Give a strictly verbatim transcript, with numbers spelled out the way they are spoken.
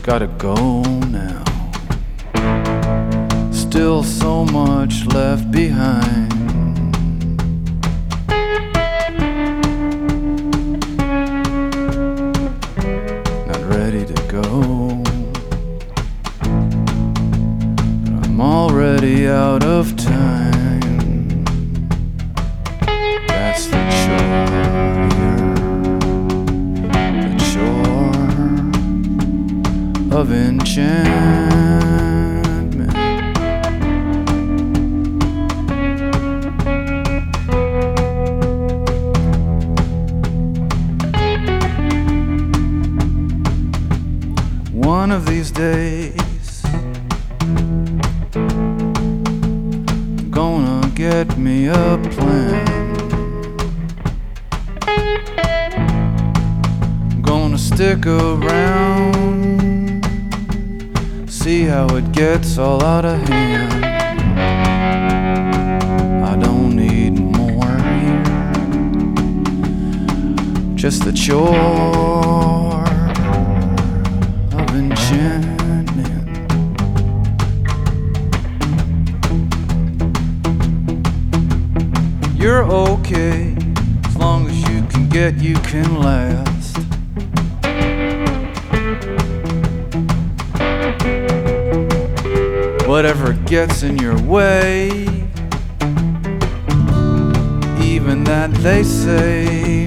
gotta go now. Still so much left behind. Not ready to go, but I'm already out of time. That's the chore here, the chore of enchantment. One of these days, I'm gonna get me a plan. I'm gonna stick around, see how it gets all out of hand. I don't need more here, just the chore of enchantment. You're okay, as long as you can get, you can last. Whatever gets in your way, even that they say